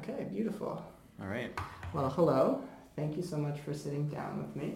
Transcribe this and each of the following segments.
Okay, beautiful. All right. Well, hello. Thank you so much for sitting down with me.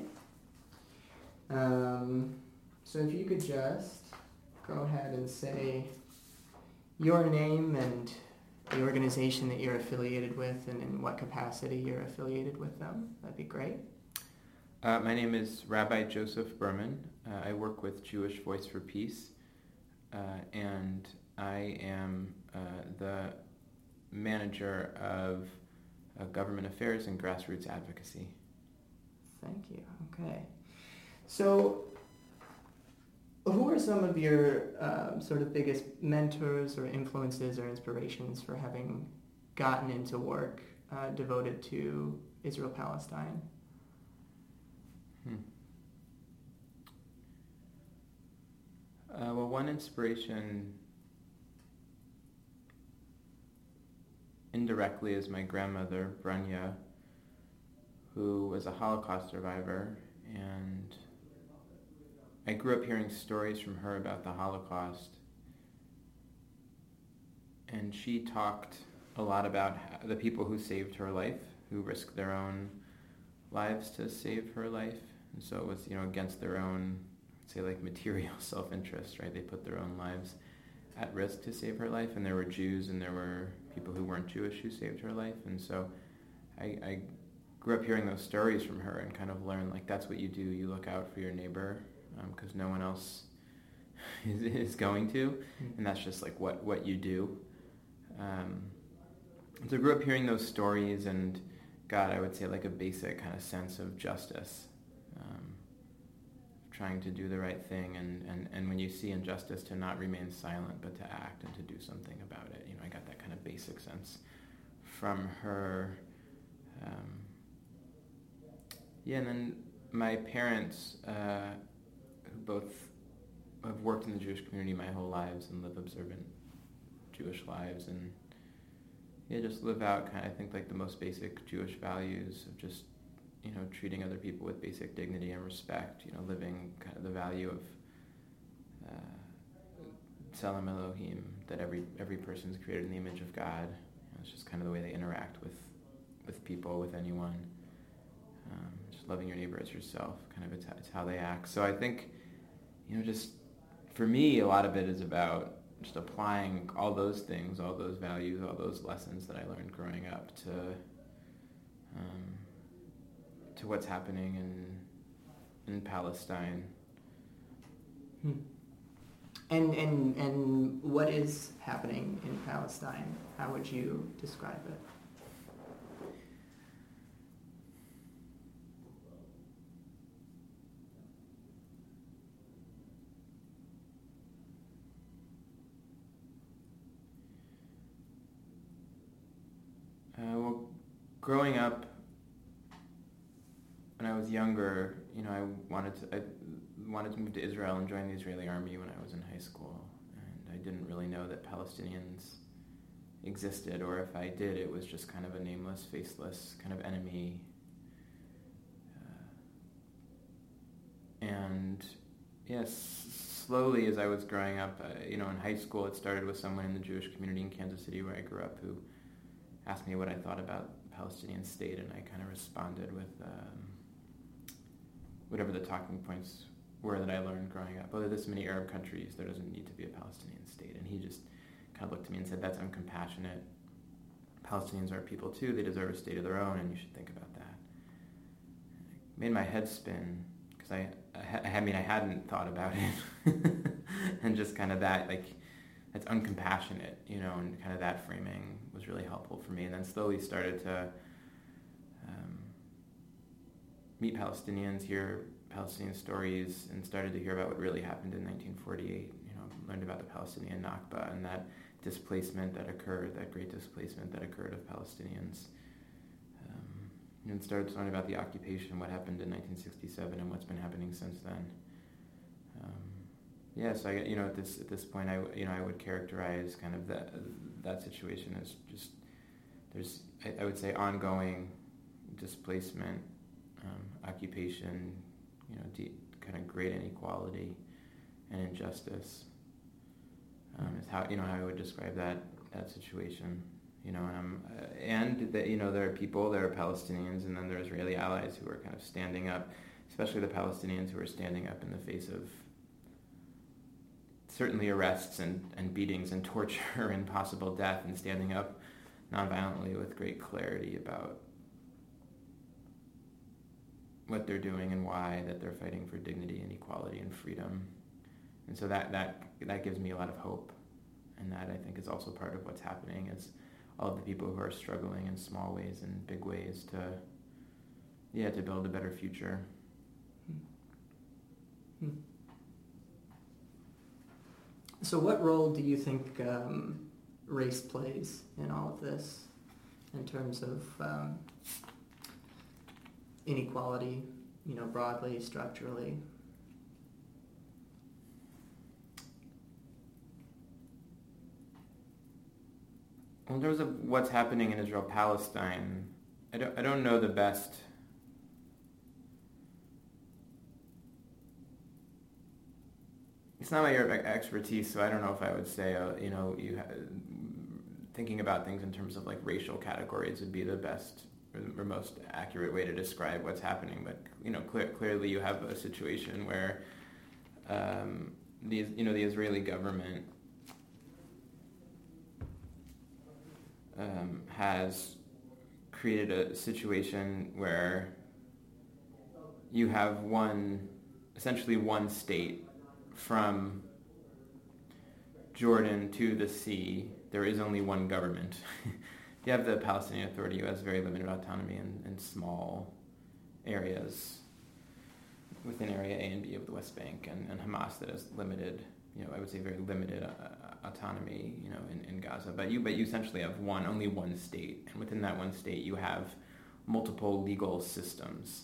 So if you could just go ahead and say your name and the organization that you're affiliated with and in what capacity you're affiliated with them, that'd be great. My name is Rabbi Joseph Berman. I work with Jewish Voice for Peace, and I am the manager of government affairs and grassroots advocacy. Thank you. Okay. So who are some of your sort of biggest mentors or influences or inspirations for having gotten into work devoted to Israel-Palestine? Well, one inspiration indirectly is my grandmother, Branya, who was a Holocaust survivor, and I grew up hearing stories from her about the Holocaust, and she talked a lot about the people who saved her life, who risked their own lives to save her life, and so it was, against their own, say, like material self-interest, right? They put their own lives at risk to save her life, and there were Jews and there were people who weren't Jewish who saved her life, and so I grew up hearing those stories from her and kind of learned, like, that's what you do. You look out for your neighbor because no one else is going to, and that's just like what you do. So I grew up hearing those stories and got, I would say, like a basic kind of sense of justice, trying to do the right thing, and when you see injustice, to not remain silent, but to act and to do something about it. I got that kind of basic sense from her. And then my parents, who both have worked in the Jewish community my whole lives and live observant Jewish lives, and just live out kind of, I think, like the most basic Jewish values of just treating other people with basic dignity and respect, living kind of the value of Tselem Elohim, that every person's created in the image of God. It's just kind of the way they interact with people, with anyone. Just loving your neighbor as yourself, kind of it's how they act. So I think, just for me, a lot of it is about just applying all those things, all those values, all those lessons that I learned growing up to what's happening in Palestine. And what is happening in Palestine? How would you describe it? Well, growing up, when I was younger, I wanted to move to Israel and join the Israeli army when I was in high school, and I didn't really know that Palestinians existed, or if I did, it was just kind of a nameless, faceless kind of enemy. And yes, slowly as I was growing up, in high school, it started with someone in the Jewish community in Kansas City where I grew up who asked me what I thought about the Palestinian state, and I kind of responded with whatever the talking points were that I learned growing up. Oh, there's many Arab countries, there doesn't need to be a Palestinian state. And he just kind of looked at me and said, that's uncompassionate. Palestinians are people too, they deserve a state of their own, and you should think about that. It made my head spin, because I hadn't thought about it. And just kind of that, like, that's uncompassionate, and kind of that framing was really helpful for me. And then slowly started to meet Palestinians, hear Palestinian stories, and started to hear about what really happened in 1948. Learned about the Palestinian Nakba and that displacement that occurred, that great displacement that occurred of Palestinians. And started to learn about the occupation, what happened in 1967, and what's been happening since then. So at this point, I would characterize kind of that situation as just, there's, I would say, ongoing displacement, occupation, kind of great inequality and injustice is how I would describe that situation. And that, there are Palestinians, and then there are Israeli allies who are kind of standing up, especially the Palestinians who are standing up in the face of certainly arrests and beatings and torture and possible death, and standing up nonviolently with great clarity about what they're doing and why, that they're fighting for dignity and equality and freedom. And so that gives me a lot of hope, and that I think is also part of what's happening, is all of the people who are struggling in small ways and big ways to build a better future. So what role do you think race plays in all of this, in terms of inequality, broadly, structurally? Well, in terms of what's happening in Israel-Palestine, I don't know the best. It's not my area of expertise, so I don't know if I would say, thinking about things in terms of like racial categories would be the best or most accurate way to describe what's happening. But clearly, you have a situation where the Israeli government has created a situation where you have essentially one state from Jordan to the sea. There is only one government. You have the Palestinian Authority, who has very limited autonomy in small areas within Area A and B of the West Bank, and Hamas that has limited, I would say very limited autonomy, in Gaza. But you essentially have only one state, and within that one state you have multiple legal systems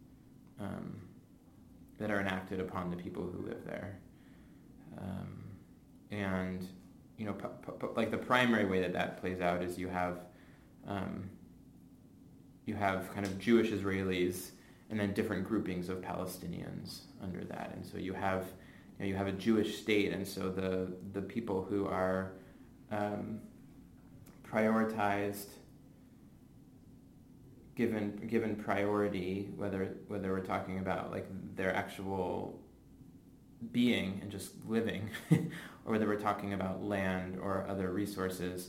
that are enacted upon the people who live there. And like the primary way that plays out is you have kind of Jewish Israelis and then different groupings of Palestinians under that, and so you have a Jewish state, and so the people who are prioritized, given priority, whether we're talking about like their actual being and just living, or whether we're talking about land or other resources,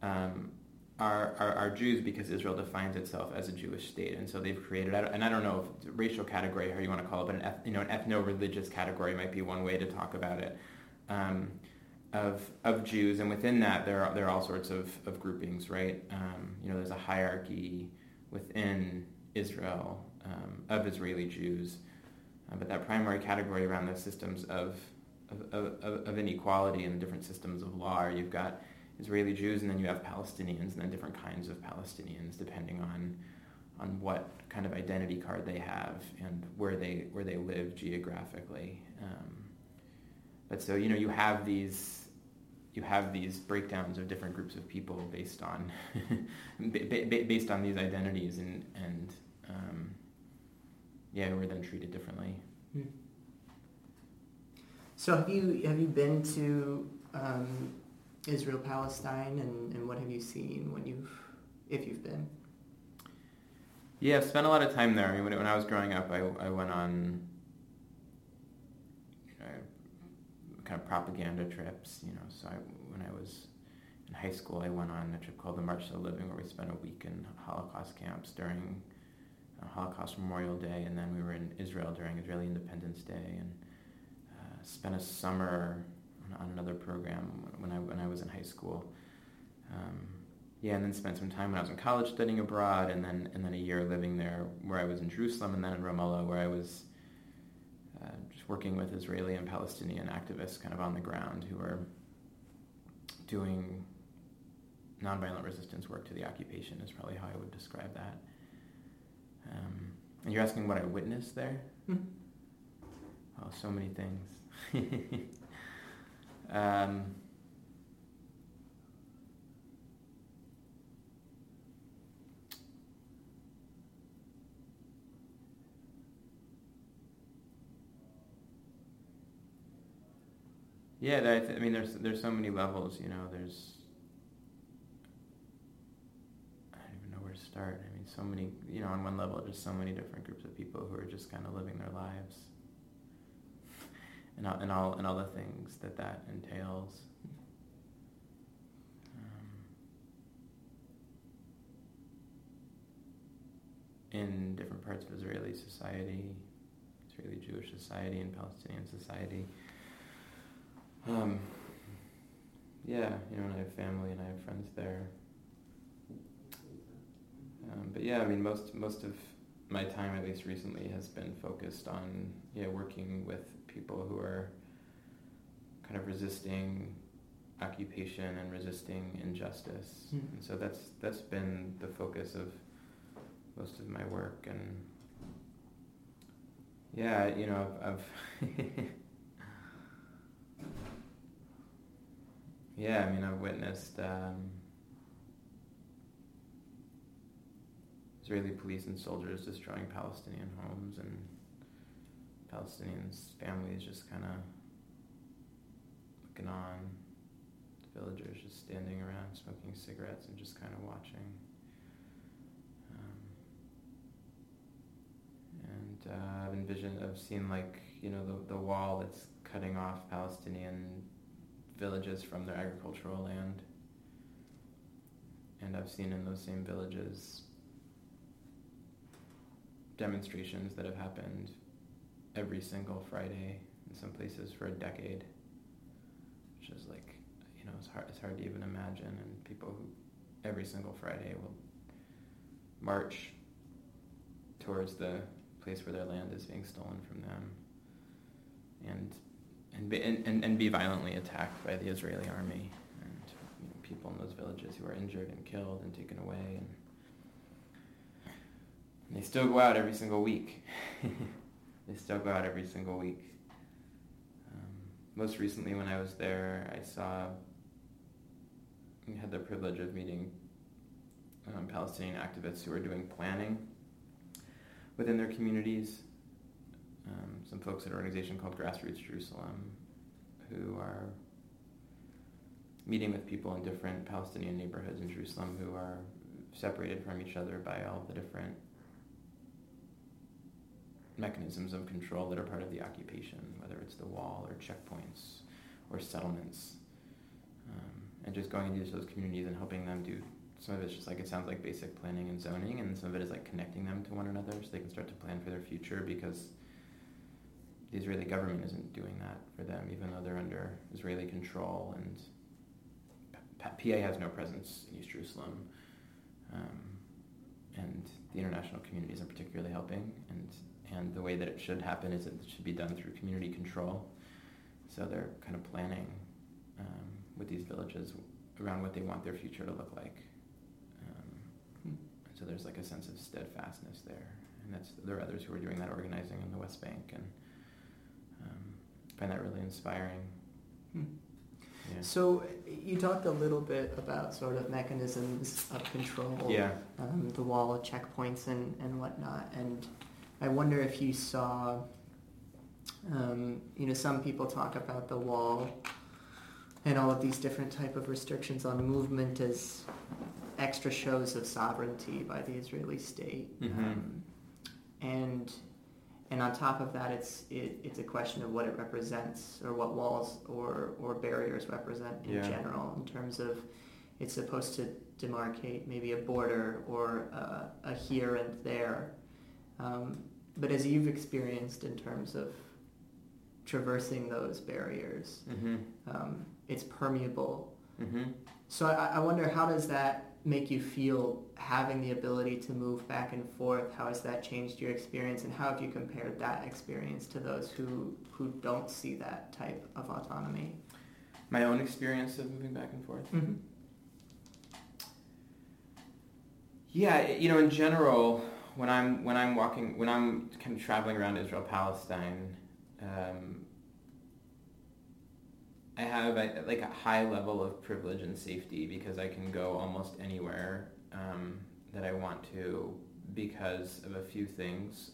are Jews, because Israel defines itself as a Jewish state, and so they've created. And I don't know if it's a racial category, how you want to call it, but an ethno-religious category might be one way to talk about it, of Jews, and within that there are all sorts of groupings, right? There's a hierarchy within Israel of Israeli Jews. But that primary category around the systems of inequality and the different systems of law, you've got Israeli Jews, and then you have Palestinians, and then different kinds of Palestinians depending on what kind of identity card they have and where they live geographically. But so you have these breakdowns of different groups of people based on based on these identities, and who are then treated differently. So have you been to Israel Palestine, and what have you seen if you've been? Yeah, I've spent a lot of time there. I mean, when I was growing up, I went on kind of propaganda trips. So when I was in high school, I went on a trip called the March to the Living, where we spent a week in Holocaust camps during Holocaust Memorial Day, and then we were in Israel during Israeli Independence Day, and spent a summer on another program when I was in high school. And then spent some time when I was in college studying abroad, and then a year living there, where I was in Jerusalem, and then in Ramallah, where I was just working with Israeli and Palestinian activists kind of on the ground who were doing nonviolent resistance work to the occupation, is probably how I would describe that. And you're asking what I witnessed there? Oh, so many things. There's so many levels. start? I mean, so many, on one level, just so many different groups of people who are just kind of living their lives, and all the things that entails. In different parts of Israeli society, Israeli Jewish society, and Palestinian society. And I have family and I have friends there. But yeah, I mean, most of my time, at least recently, has been focused on working with people who are kind of resisting occupation and resisting injustice. And so that's been the focus of most of my work. And I've I've witnessed Israeli police and soldiers destroying Palestinian homes, and Palestinians' families just kind of looking on, villagers just standing around smoking cigarettes and just kind of watching. I've seen the wall that's cutting off Palestinian villages from their agricultural land. And I've seen in those same villages demonstrations that have happened every single Friday, in some places for a decade, which is it's hard to even imagine. And people who every single Friday will march towards the place where their land is being stolen from them, and be violently attacked by the Israeli army, and people in those villages who are injured and killed and taken away, and they still go out every single week. Most recently, when I was there, I had the privilege of meeting Palestinian activists who are doing planning within their communities. Some folks at an organization called Grassroots Jerusalem, who are meeting with people in different Palestinian neighborhoods in Jerusalem who are separated from each other by all the different mechanisms of control that are part of the occupation, whether it's the wall or checkpoints or settlements, and just going into those communities and helping them do. Some of it's just it sounds like basic planning and zoning, and some of it is connecting them to one another so they can start to plan for their future, because the Israeli government isn't doing that for them, even though they're under Israeli control, and PA has no presence in East Jerusalem, and the international community isn't particularly helping, and the way that it should happen is it should be done through community control. So they're kind of planning with these villages around what they want their future to look like. So there's a sense of steadfastness there, and there are others who are doing that organizing in the West Bank, and I find that really inspiring. Yeah. So you talked a little bit about sort of mechanisms of control, the wall of checkpoints and whatnot, and I wonder if you saw, some people talk about the wall and all of these different type of restrictions on movement as extra shows of sovereignty by the Israeli state, and on top of that, it's a question of what it represents, or what walls or barriers represent in general, in terms of it's supposed to demarcate maybe a border or a here and there. But as you've experienced in terms of traversing those barriers, it's permeable. So I wonder, how does that make you feel, having the ability to move back and forth? How has that changed your experience, and how have you compared that experience to those who don't see that type of autonomy? My own experience of moving back and forth? Yeah, in general, when I'm kind of traveling around Israel, Palestine, I have a high level of privilege and safety, because I can go almost anywhere that I want to, because of a few things.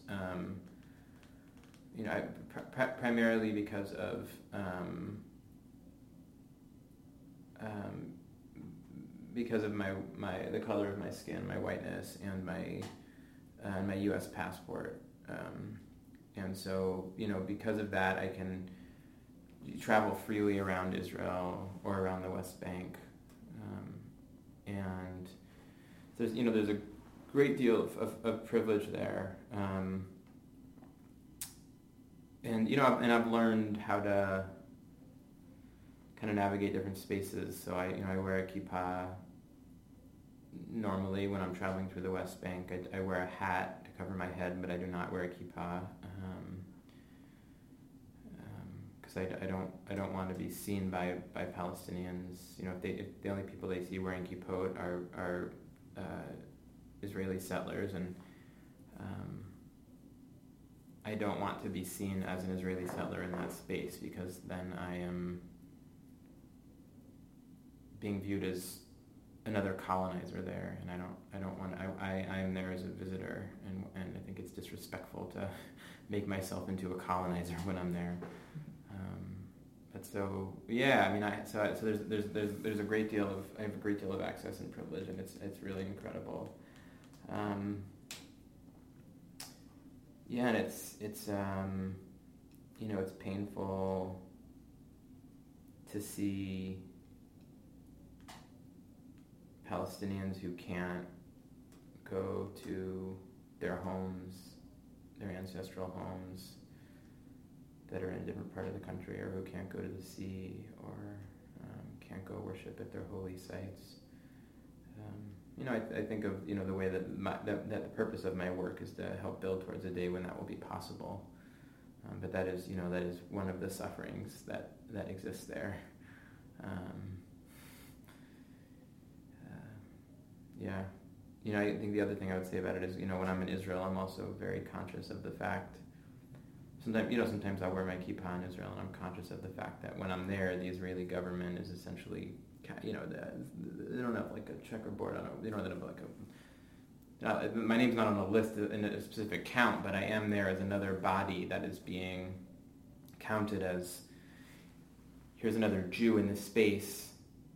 Primarily because of because of the color of my skin, my whiteness, and my U.S. passport. And so, because of that, I can travel freely around Israel or around the West Bank. And there's a great deal of privilege there. And I've learned how to kind of navigate different spaces. So I wear a kippah normally when I'm traveling through the West Bank. I wear a hat to cover my head, but I do not wear a kippah because I don't want to be seen by Palestinians. If the only people they see wearing kippot are Israeli settlers, and I don't want to be seen as an Israeli settler in that space, because then I am being viewed as another colonizer there, and I don't want. I am there as a visitor, and I think it's disrespectful to make myself into a colonizer when I'm there. But so yeah, so there's a great deal of I have a great deal of access and privilege, and it's really incredible. Yeah, and it's painful to see Palestinians who can't go to their homes, their ancestral homes that are in a different part of the country, or who can't go to the sea, or can't go worship at their holy sites. I think of the way that the purpose of my work is to help build towards a day when that will be possible. But that is one of the sufferings that exists there. Yeah. I think the other thing I would say about it is, when I'm in Israel, I'm also very conscious of the fact. Sometimes I wear my kippah in Israel, and I'm conscious of the fact that when I'm there, the Israeli government is essentially, they don't have like a checkerboard on it. They don't have like my name's not on a list in a specific count, but I am there as another body that is being counted as, here's another Jew in this space.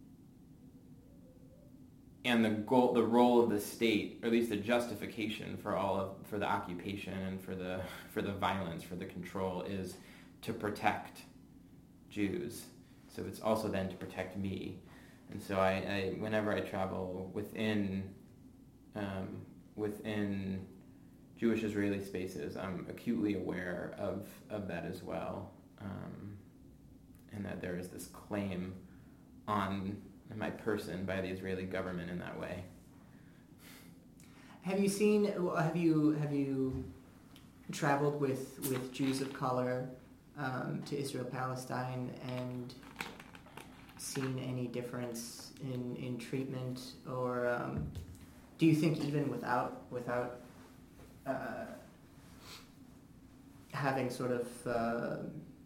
And the role of the state, or at least the justification for the occupation and for the violence, for the control, is to protect Jews. So it's also then to protect me. And so I whenever I travel within Jewish Israeli spaces, I'm acutely aware of that as well, and that there is this claim on my person by the Israeli government in that way. Have you traveled with Jews of color to Israel Palestine and seen any difference in treatment, or do you think even without having sort of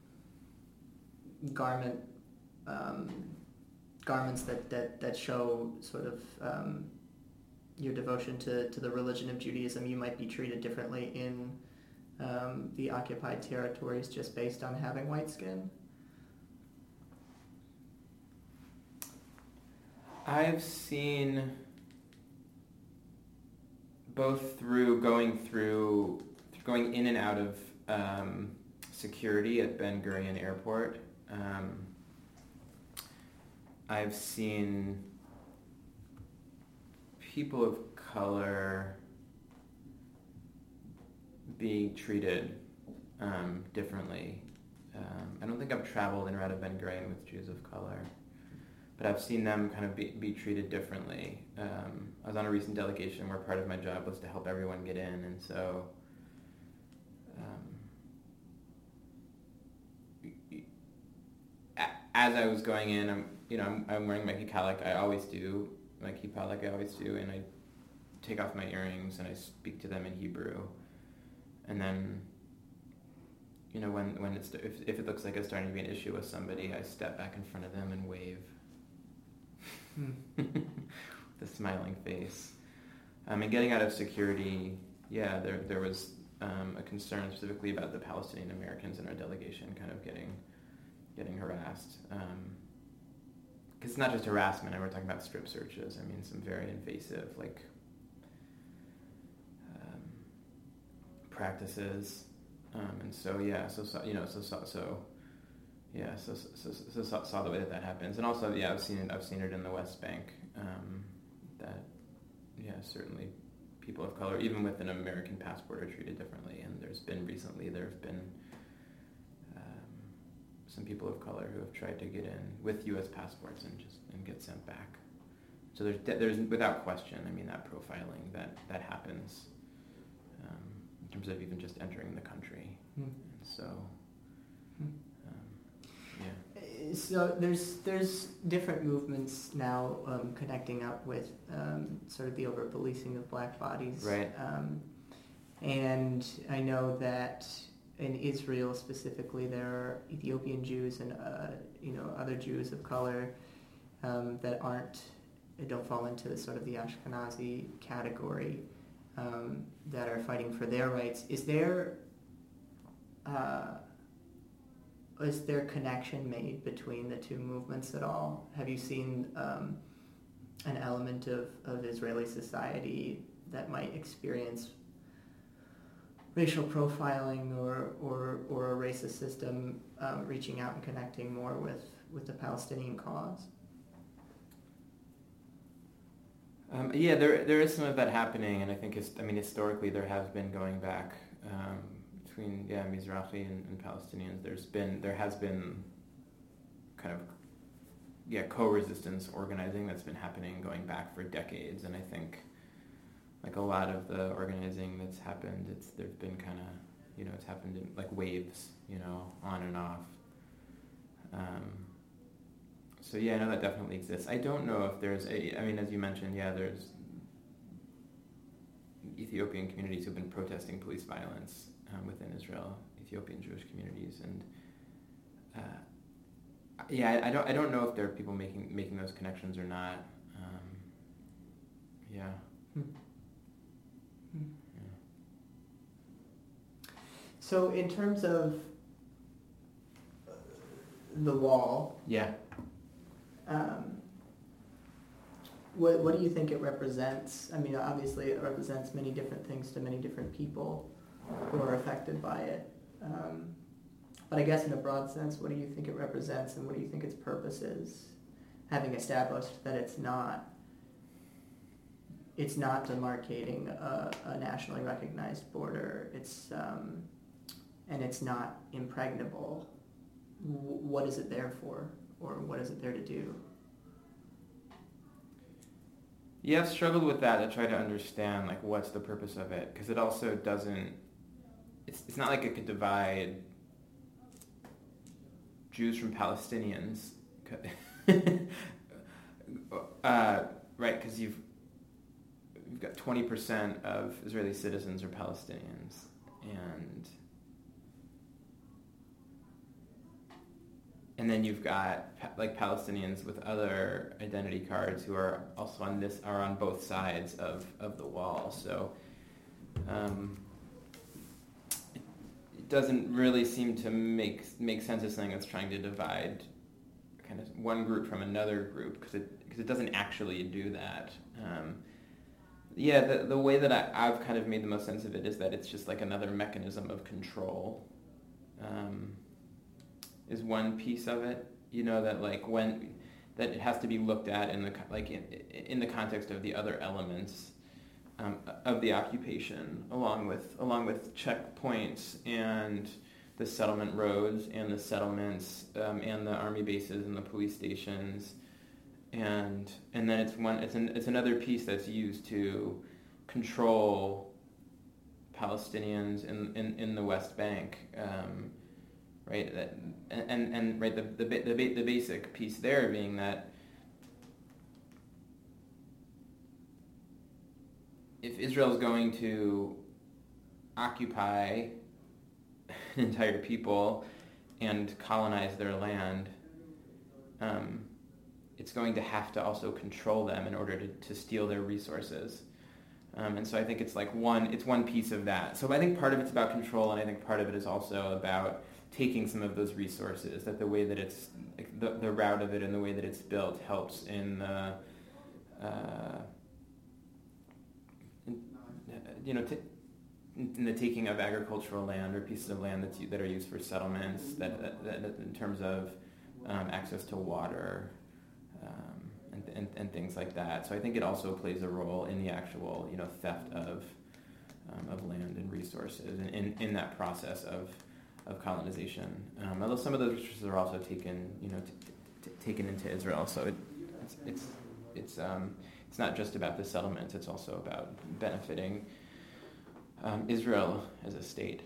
garments that show sort of your devotion to the religion of Judaism, you might be treated differently in the occupied territories just based on having white skin? I've seen both through going in and out of security at Ben Gurion Airport. I've seen people of color being treated differently. I don't think I've traveled in and out of Ben Gurion with Jews of color, but I've seen them kind of be treated differently. I was on a recent delegation where part of my job was to help everyone get in, and so as I was going in, I'm wearing my kippah like I always do, and I take off my earrings and I speak to them in Hebrew, and then when if it looks like it's starting to be an issue with somebody, I step back in front of them and wave with a smiling face. And getting out of security, yeah, there was a concern specifically about the Palestinian Americans in our delegation kind of getting harassed. Because it's not just harassment, and we're talking about strip searches. I mean, some very invasive, like, practices. And so, yeah, so saw the way that happens. And also, yeah, I've seen it in the West Bank, that, yeah, certainly people of color, even with an American passport, are treated differently. And there have been some people of color who have tried to get in with U.S. passports and get sent back. So there's without question, I mean, that profiling that happens, in terms of even just entering the country. And so, yeah. So there's different movements now connecting up with sort of the over-policing of black bodies. Right. And I know that in Israel specifically, there are Ethiopian Jews and other Jews of color that don't fall into the sort of the Ashkenazi category, that are fighting for their rights. Is there connection made between the two movements at all? Have you seen an element of Israeli society that might experience racial profiling or a racist system reaching out and connecting more with the Palestinian cause? Yeah, there is some of that happening, and I think historically there has been, going back between Mizrahi and Palestinians. There has been kind of co-resistance organizing that's been happening going back for decades, and I think like a lot of the organizing that's happened, there's been kind of, it's happened in like waves, on and off. So yeah, I know that definitely exists. I don't know if there's as you mentioned, there's Ethiopian communities who've been protesting police violence within Israel, Ethiopian Jewish communities, and I don't know if there are people making those connections or not. Yeah. So in terms of the wall, what do you think it represents? I mean, obviously it represents many different things to many different people who are affected by it. But I guess in a broad sense, what do you think it represents, and what do you think its purpose is, having established that it's not demarcating a nationally recognized border, and it's not impregnable? What is it there for, or what is it there to do? Yeah, I've struggled with that, to try to understand like what's the purpose of it, because it also doesn't. It's not like it could divide Jews from Palestinians, right? Because you've got 20% of Israeli citizens are Palestinians, and then you've got like Palestinians with other identity cards who are also on both sides of the wall. So it doesn't really seem to make sense as something that's trying to divide kind of one group from another group, because it doesn't actually do that. The way that I've kind of made the most sense of it is that it's just like another mechanism of control. Is one piece of it, that like that it has to be looked at in the context of the other elements of the occupation, along with checkpoints and the settlement roads and the settlements and the army bases and the police stations, and then it's another piece that's used to control Palestinians in the West Bank. Right, and right, the basic piece there being that if Israel is going to occupy an entire people and colonize their land, it's going to have to also control them in order to steal their resources. And so I think it's one piece of that. So I think part of it's about control, and I think part of it is also about taking some of those resources, that the way that it's, like, the route of it and the way that it's built helps in the, in the taking of agricultural land or pieces of land that are used for settlements, that in terms of access to water, and things like that. So I think it also plays a role in the actual, theft of land and resources, and in that process of colonization. Although some of those resources are also taken into Israel, so it's not just about the settlements. It's also about benefiting Israel as a state.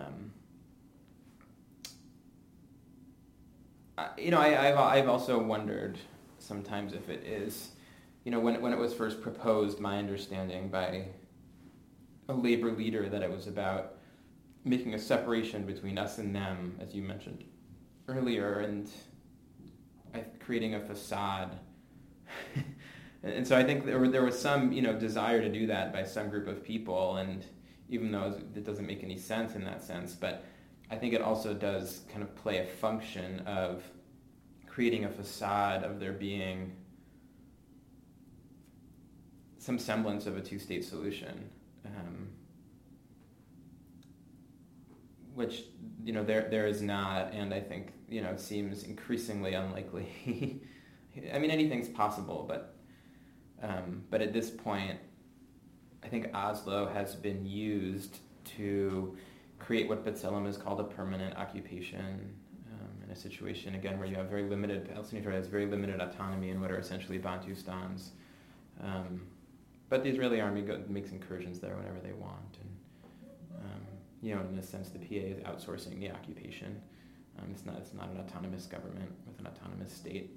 I've also wondered sometimes if it is, when it was first proposed, my understanding by a labor leader, that it was about making a separation between us and them, as you mentioned earlier, and creating a facade. And so I think there was some, desire to do that by some group of people, and even though it doesn't make any sense in that sense, but I think it also does kind of play a function of creating a facade of there being some semblance of a two-state solution, which there is not, and I think seems increasingly unlikely. I mean, anything's possible, but at this point, I think Oslo has been used to create what B'Tselem has called a permanent occupation, in a situation, again, where you have Palestinian has very limited autonomy in what are essentially Bantustans. But the Israeli army makes incursions there whenever they want. And, in a sense, the PA is outsourcing the occupation. It's not an autonomous government with an autonomous state.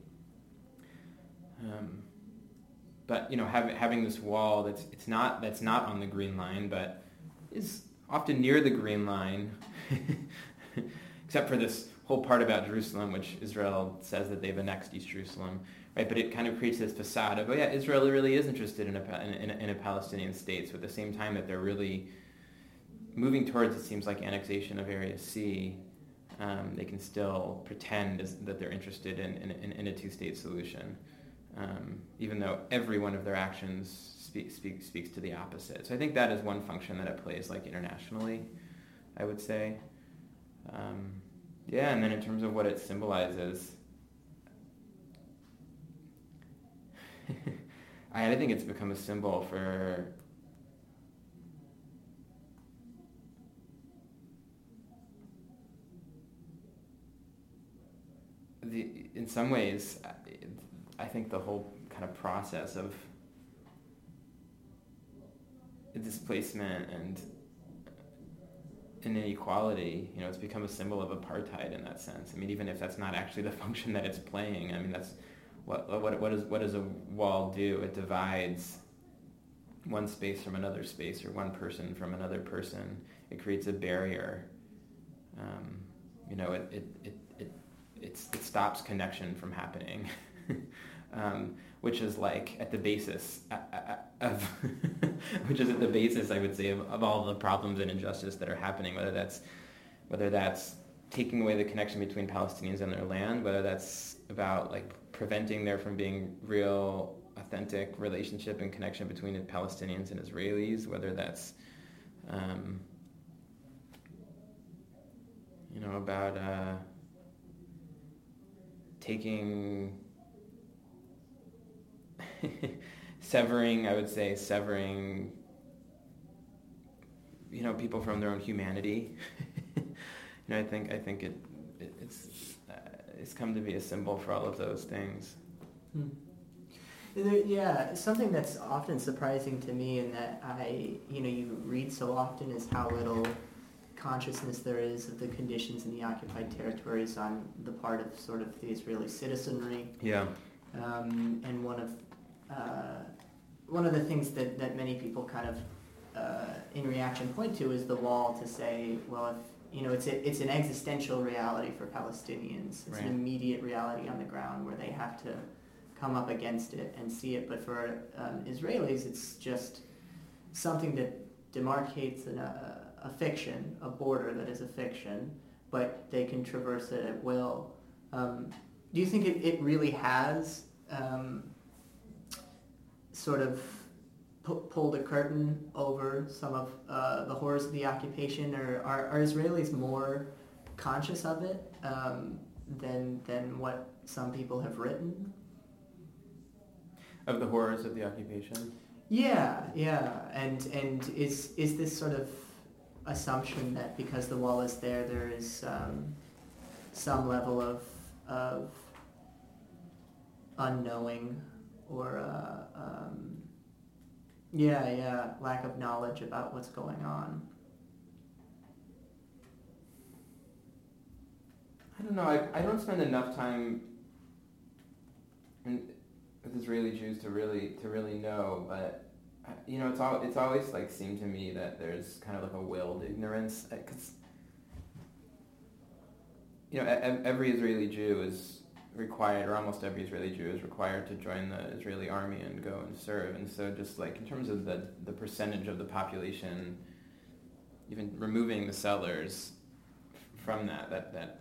But having this wall that's not on the Green Line, but is often near the Green Line, except for this whole part about Jerusalem, which Israel says that they've annexed East Jerusalem, right? But it kind of creates this facade of, Israel really is interested in a Palestinian state. So at the same time that they're really moving towards, it seems like, annexation of Area C, they can still pretend that they're interested in a two-state solution. Even though every one of their actions speaks to the opposite. So I think that is one function that it plays, like, internationally, I would say. And then in terms of what it symbolizes, I think it's become a symbol for in some ways, I think the whole kind of process of displacement and inequality, it's become a symbol of apartheid in that sense. I mean, even if that's not actually the function that it's playing, I mean, that's what does a wall do? It divides one space from another space, or one person from another person. It creates a barrier. It stops connection from happening. Which is like at the basis of which is at the basis, I would say, of all the problems and injustice that are happening, whether that's taking away the connection between Palestinians and their land, whether that's about, like, preventing there from being real, authentic relationship and connection between the Palestinians and Israelis, whether that's about taking severing people from their own humanity. I think it's come to be a symbol for all of those things. Something that's often surprising to me, and that you read so often, is how little consciousness there is of the conditions in the occupied territories on the part of sort of the Israeli citizenry. Yeah. And one of the things that many people kind of in reaction point to is the wall, to say, well, if it's an existential reality for Palestinians. It's right. An immediate reality on the ground where they have to come up against it and see it. But for Israelis, it's just something that demarcates a fiction, a border that is a fiction, but they can traverse it at will. Do you think it really has sort of pulled a curtain over some of the horrors of the occupation, or are Israelis more conscious of it than what some people have written? Of the horrors of the occupation? Yeah, and is this sort of assumption that because the wall is there, there is some level of unknowing or lack of knowledge about what's going on? I don't know. I don't spend enough time with Israeli Jews to really know, but it's always like seemed to me that there's kind of like a willed ignorance, because every Israeli Jew is required, or almost every Israeli Jew is required to join the Israeli army and go and serve, and so just like in terms of the percentage of the population, even removing the settlers from that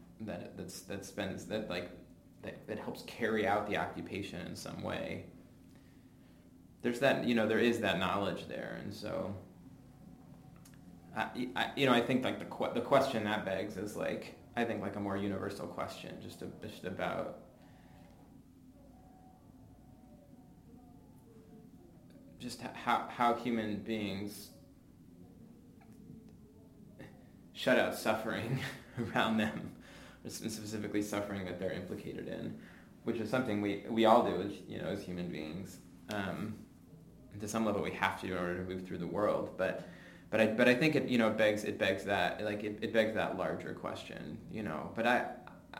helps carry out the occupation in some way. There's that, there is that knowledge there, and so I think like the question that begs is like, I think like a more universal question, just about just how human beings shut out suffering around them, specifically suffering that they're implicated in, which is something we all do as human beings. To some level, we have to in order to move through the world. But I think it begs that, like it begs that larger question. But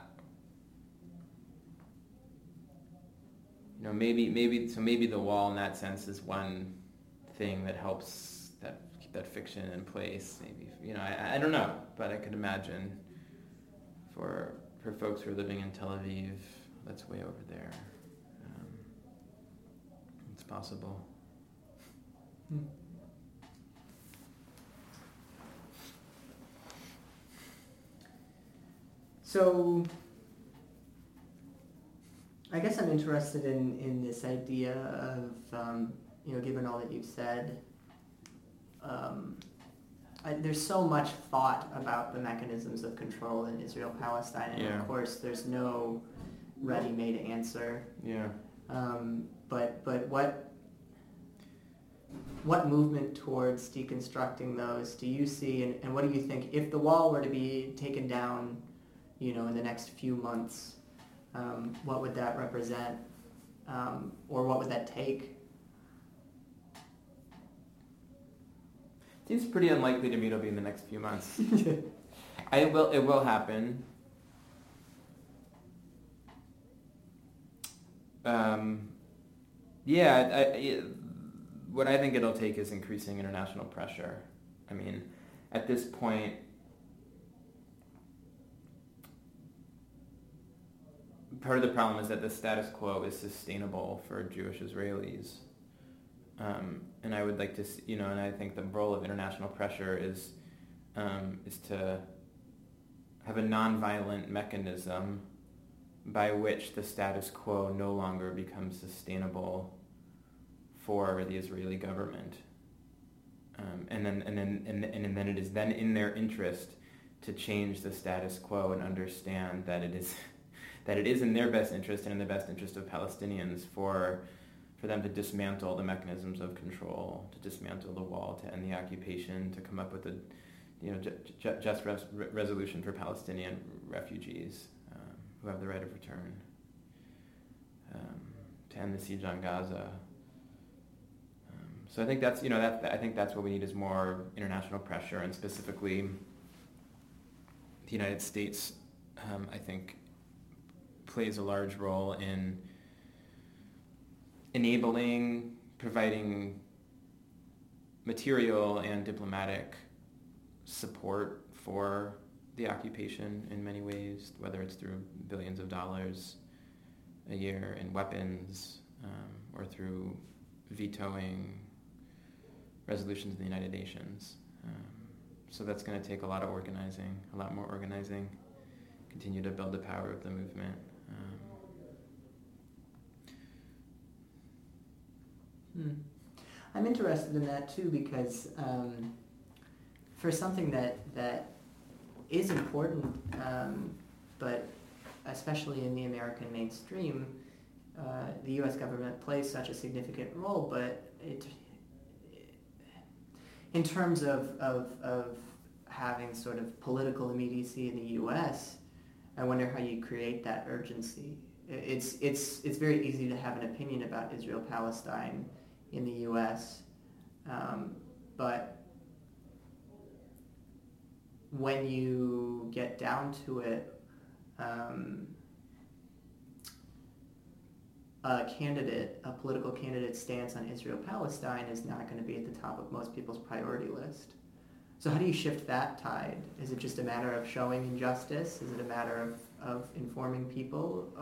maybe the wall in that sense is one thing that helps keep that fiction in place. Maybe I don't know, but I could imagine for folks who are living in Tel Aviv, that's way over there. It's possible. So, I guess I'm interested in this idea of, given all that you've said, there's so much thought about the mechanisms of control in Israel-Palestine, and of course there's no ready-made answer. Yeah. But what movement towards deconstructing those do you see, and what do you think, if the wall were to be taken down, in the next few months, what would that represent, or what would that take? Seems pretty unlikely to me it'll be in the next few months. It will happen. What I think it'll take is increasing international pressure. I mean, at this point, part of the problem is that the status quo is sustainable for Jewish Israelis. And I would like to see, and I think the role of international pressure is to have a nonviolent mechanism by which the status quo no longer becomes sustainable for the Israeli government, and then it is then in their interest to change the status quo and understand that it is in their best interest and in the best interest of Palestinians for them to dismantle the mechanisms of control, to dismantle the wall, to end the occupation, to come up with a just resolution for Palestinian refugees who have the right of return, to end the siege on Gaza. So I think that's I think that's what we need is more international pressure, and specifically the United States, I think, plays a large role in enabling, providing material and diplomatic support for the occupation in many ways, whether it's through billions of dollars a year in weapons, or through vetoing resolutions in the United Nations. So that's going to take a lot of organizing, a lot more organizing, continue to build the power of the movement. I'm interested in that too because for something that is important, but especially in the American mainstream, the U.S. government plays such a significant role, but in terms of having sort of political immediacy in the U.S., I wonder how you create that urgency. It's very easy to have an opinion about Israel-Palestine in the U.S., but when you get down to it, a political candidate's stance on Israel-Palestine is not going to be at the top of most people's priority list. So how do you shift that tide? Is it just a matter of showing injustice? Is it a matter of informing people?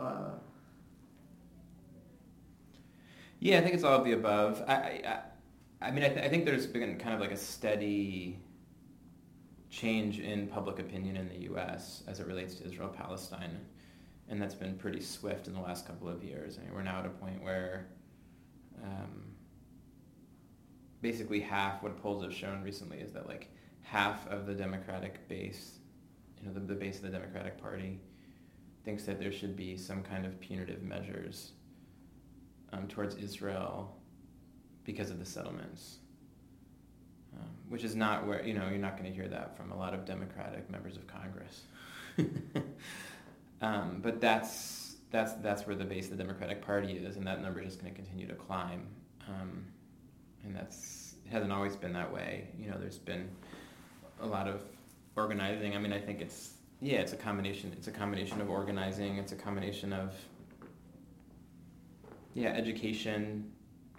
Yeah, I think it's all of the above. I mean, I think there's been kind of like a steady change in public opinion in the U.S. as it relates to Israel-Palestine, and that's been pretty swift in the last couple of years. I mean, we're now at a point where basically half, what polls have shown recently is that like half of the Democratic base, the base of the Democratic Party, thinks that there should be some kind of punitive measures towards Israel because of the settlements, which is not where, you're not going to hear that from a lot of Democratic members of Congress. But that's where the base of the Democratic Party is, and that number is just going to continue to climb. And it hasn't always been that way. There's been a lot of organizing. I mean, I think it's a combination. It's a combination of organizing. It's a combination of education,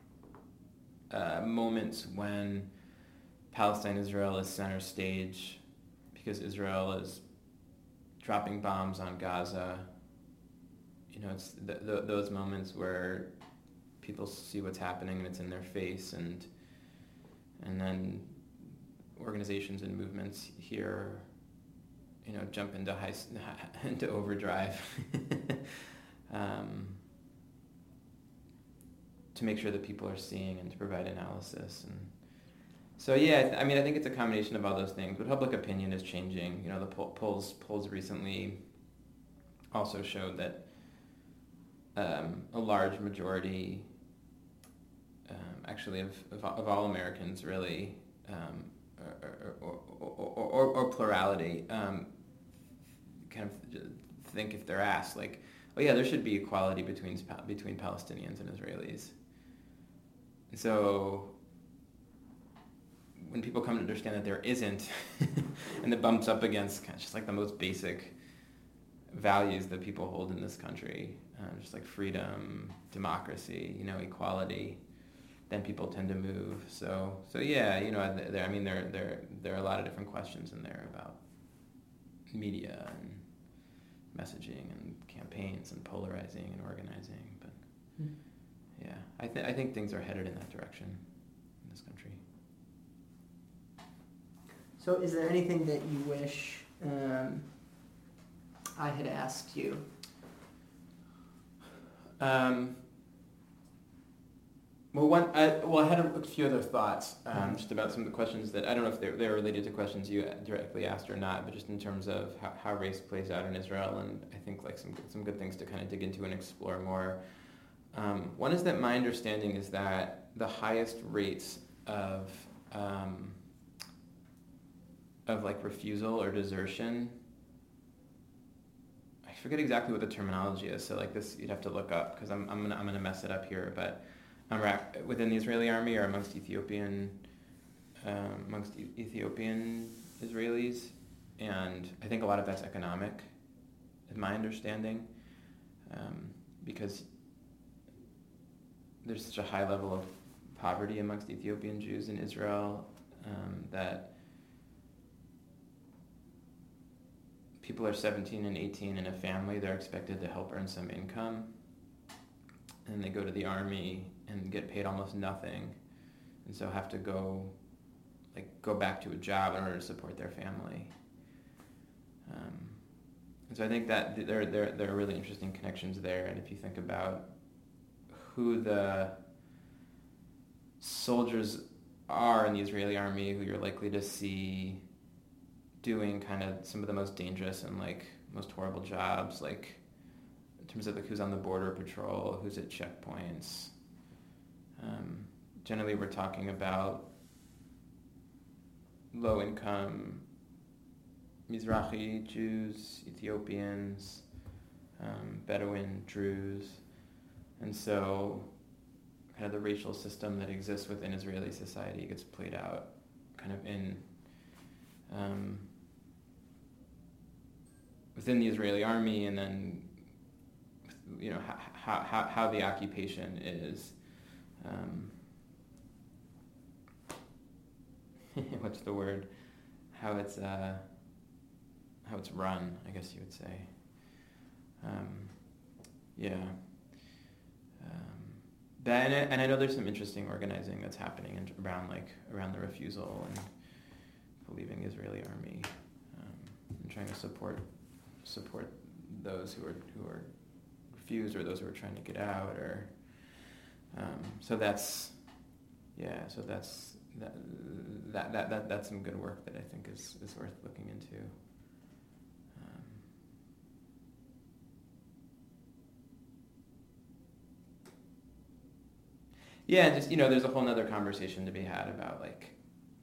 moments when Palestine-Israel is center stage because Israel is dropping bombs on Gaza. It's those moments where people see what's happening and it's in their face, and then organizations and movements here, jump into into overdrive. To make sure that people are seeing and to provide analysis. And so, I mean, I think it's a combination of all those things, but public opinion is changing. The polls recently also showed that a large majority, actually of all Americans really, or plurality, kind of think, if they're asked, like, oh yeah, there should be equality between Palestinians and Israelis. And so when people come to understand that there isn't, and it bumps up against kind of just like the most basic values that people hold in this country, just like freedom, democracy, equality, then people tend to move. So yeah, there are a lot of different questions in there about media and messaging and campaigns and polarizing and organizing, but yeah, I think things are headed in that direction in this country. So is there anything that you wish I had asked you? I had a few other thoughts just about some of the questions that I don't know if they're related to questions you directly asked or not, but just in terms of how race plays out in Israel, and I think like some good things to kind of dig into and explore more. One is that my understanding is that the highest rates of like refusal or desertion, I forget exactly what the terminology is, so like this you'd have to look up because I'm gonna mess it up here, but within the Israeli army or amongst Ethiopian Israelis, and I think a lot of that's economic, is my understanding, because there's such a high level of poverty amongst Ethiopian Jews in Israel that people are 17 and 18 in a family, they're expected to help earn some income, and they go to the army and get paid almost nothing, and so have to go like go back to a job in order to support their family. And so I think that there are really interesting connections there. And if you think about who the soldiers are in the Israeli army, who you're likely to see doing kind of some of the most dangerous and like most horrible jobs, like in terms of like who's on the border patrol, who's at checkpoints. Generally, we're talking about low-income Mizrahi Jews, Ethiopians, Bedouin Druze, and so kind of the racial system that exists within Israeli society gets played out kind of in within the Israeli army, and then you know how the occupation is what's the word? How it's run, I guess you would say. And I know there's some interesting organizing that's happening around the refusal and leaving the Israeli army, and trying to support those who are refused, or those who are trying to get out, or that's some good work that I think is worth looking into. Just there's a whole nother conversation to be had about like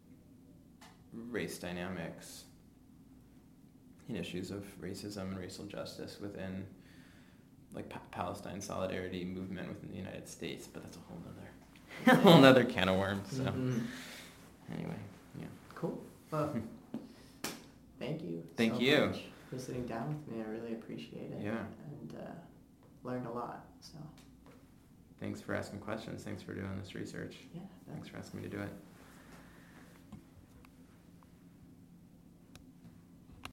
race dynamics and issues of racism and racial justice within like Palestine solidarity movement within the United States, but that's a whole nother can of worms. So anyway, yeah. Cool. Well, thank you. Thank so you much for sitting down with me. I really appreciate it. Yeah. And learned a lot. So. Thanks for asking questions. Thanks for doing this research. Yeah. Thanks for asking me to do it.